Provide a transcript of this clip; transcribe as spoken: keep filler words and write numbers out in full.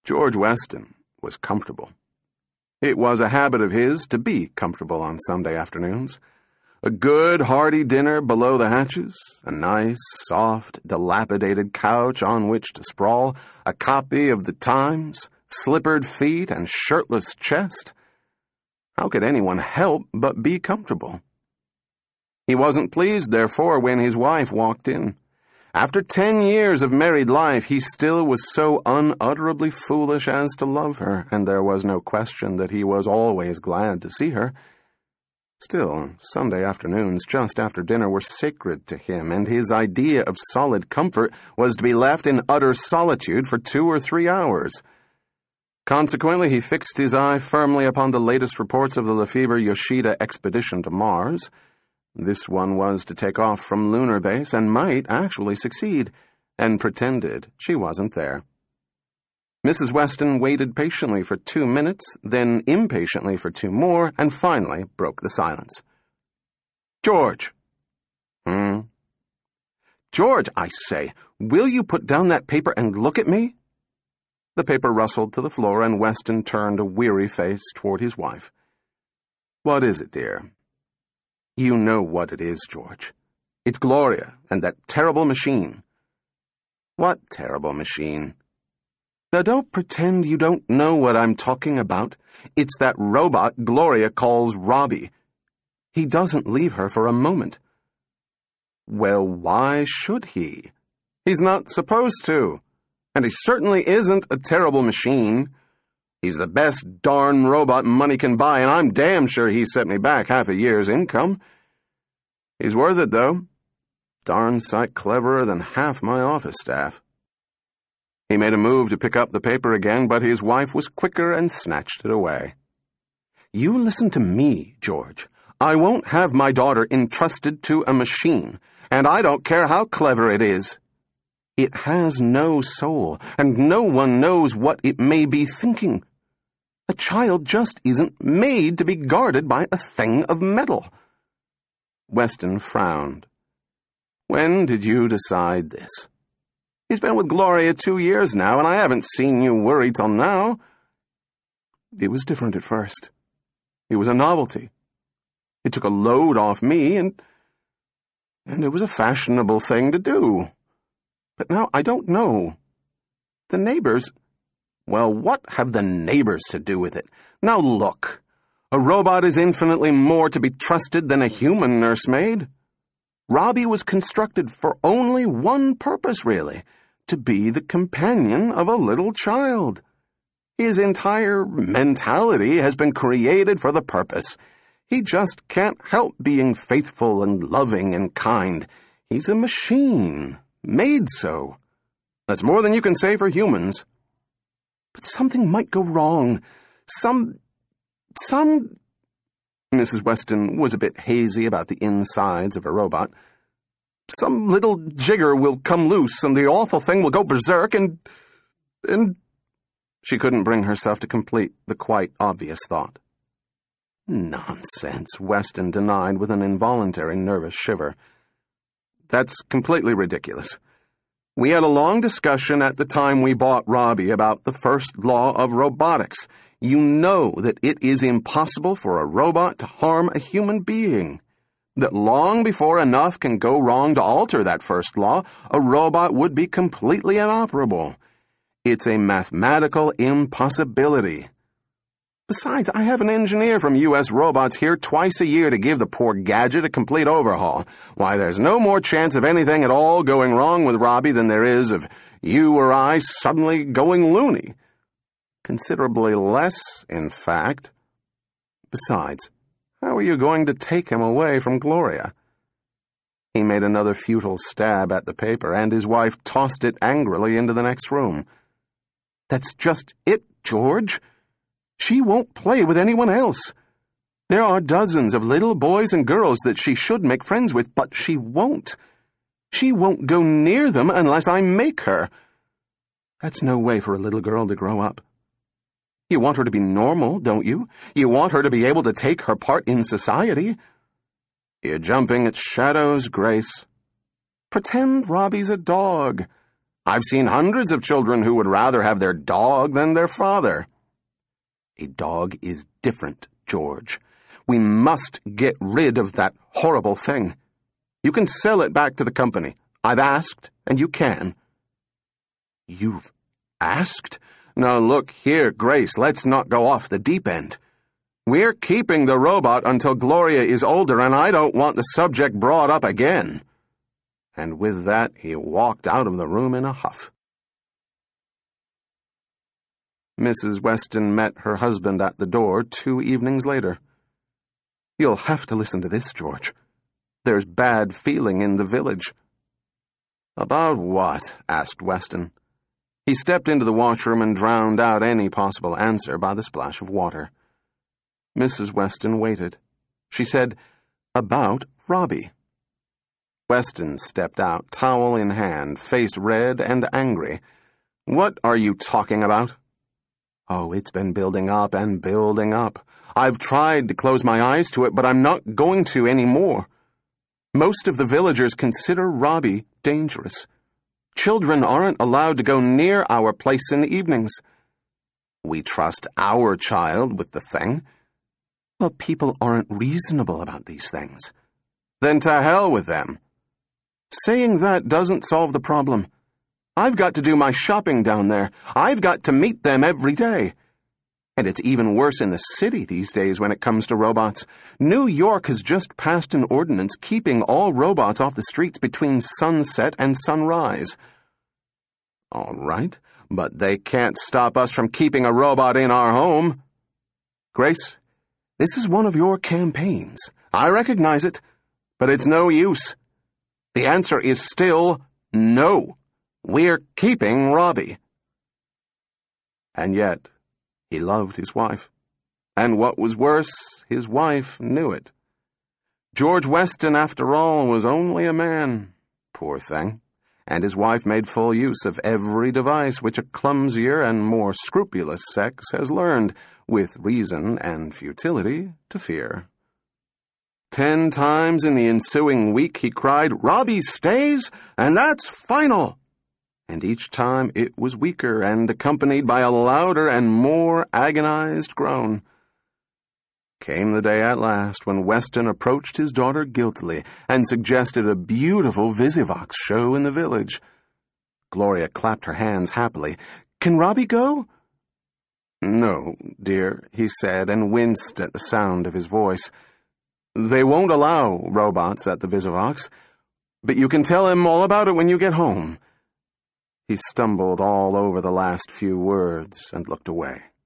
George Weston was comfortable. It was a habit of his to be comfortable on Sunday afternoons. A good, hearty dinner below the hatches, a nice, soft, dilapidated couch on which to sprawl, a copy of the Times, slippered feet, and shirtless chest. How could anyone help but be comfortable? He wasn't pleased, therefore, when his wife walked in. After ten years of married life, he still was so unutterably foolish as to love her, and there was no question that he was always glad to see her. Still, Sunday afternoons just after dinner were sacred to him, and his idea of solid comfort was to be left in utter solitude for two or three hours. Consequently, he fixed his eye firmly upon the latest reports of the Lefevre-Yoshida expedition to Mars. This one was to take off from Lunar Base and might actually succeed, and pretended she wasn't there. Missus Weston waited patiently for two minutes, then impatiently for two more, and finally broke the silence. "George." "Hmm?" "George, I say, will you put down that paper and look at me?" The paper rustled to the floor, and Weston turned a weary face toward his wife. "What is it, dear?" "You know what it is, George. It's Gloria and that terrible machine." "What terrible machine?" "Now don't pretend you don't know what I'm talking about. It's that robot Gloria calls Robbie. He doesn't leave her for a moment." "Well, why should he? He's not supposed to. And he certainly isn't a terrible machine. He's the best darn robot money can buy, and I'm damn sure he set me back half a year's income. He's worth it, though. Darn sight cleverer than half my office staff." He made a move to pick up the paper again, but his wife was quicker and snatched it away. "You listen to me, George. I won't have my daughter entrusted to a machine, and I don't care how clever it is. It has no soul, and no one knows what it may be thinking. A child just isn't made to be guarded by a thing of metal." Weston frowned. "When did you decide this? He's been with Gloria two years now, and I haven't seen you worry till now." "It was different at first. It was a novelty. It took a load off me, and, and it was a fashionable thing to do. But now I don't know. The neighbors—" "Well, what have the neighbors to do with it? Now look, a robot is infinitely more to be trusted than a human nursemaid. Robbie was constructed for only one purpose, really, to be the companion of a little child. His entire mentality has been created for the purpose. He just can't help being faithful and loving and kind. He's a machine, made so. That's more than you can say for humans." "But something might go wrong. Some... some..." Missus Weston was a bit hazy about the insides of a robot. "Some little jigger will come loose, and the awful thing will go berserk, and... and..." She couldn't bring herself to complete the quite obvious thought. "Nonsense," Weston denied with an involuntary nervous shiver. "That's completely ridiculous. We had a long discussion at the time we bought Robbie about the first law of robotics. You know that it is impossible for a robot to harm a human being. That long before enough can go wrong to alter that first law, a robot would be completely inoperable. It's a mathematical impossibility. Besides, I have an engineer from U S Robots here twice a year to give the poor gadget a complete overhaul. Why, there's no more chance of anything at all going wrong with Robbie than there is of you or I suddenly going loony. Considerably less, in fact. Besides, how are you going to take him away from Gloria?" He made another futile stab at the paper, and his wife tossed it angrily into the next room. "That's just it, George. She won't play with anyone else. There are dozens of little boys and girls that she should make friends with, but she won't. She won't go near them unless I make her. That's no way for a little girl to grow up. You want her to be normal, don't you? You want her to be able to take her part in society. You're jumping at shadows, Grace. Pretend Robbie's a dog. I've seen hundreds of children who would rather have their dog than their father. A dog is different, George. We must get rid of that horrible thing. You can sell it back to the company. I've asked, and you can. You've asked? Now look here, Grace, let's not go off the deep end. We're keeping the robot until Gloria is older, and I don't want the subject brought up again. And with that, he walked out of the room in a huff. Missus Weston met her husband at the door two evenings later. You'll have to listen to this, George. There's bad feeling in the village. About what? Asked Weston. He stepped into the washroom and drowned out any possible answer by the splash of water. Missus Weston waited. She said, About Robbie. Weston stepped out, towel in hand, face red and angry. What are you talking about? Oh, it's been building up and building up. I've tried to close my eyes to it, but I'm not going to anymore. Most of the villagers consider Robbie dangerous. Children aren't allowed to go near our place in the evenings. We trust our child with the thing. Well, people aren't reasonable about these things. Then to hell with them. Saying that doesn't solve the problem. I've got to do my shopping down there. I've got to meet them every day. And it's even worse in the city these days when it comes to robots. New York has just passed an ordinance keeping all robots off the streets between sunset and sunrise. All right, but they can't stop us from keeping a robot in our home. Grace, this is one of your campaigns. I recognize it, but it's no use. The answer is still no. We're keeping Robbie. And yet, he loved his wife. And what was worse, his wife knew it. George Weston, after all, was only a man. Poor thing. And his wife made full use of every device which a clumsier and more scrupulous sex has learned, with reason and futility, to fear. Ten times in the ensuing week he cried, Robbie stays, and that's final! And each time it was weaker and accompanied by a louder and more agonized groan. Came the day at last when Weston approached his daughter guiltily and suggested a beautiful Visivox show in the village. Gloria clapped her hands happily. Can Robbie go? No, dear, he said, and winced at the sound of his voice. They won't allow robots at the Visivox, but you can tell him all about it when you get home. He stumbled all over the last few words and looked away.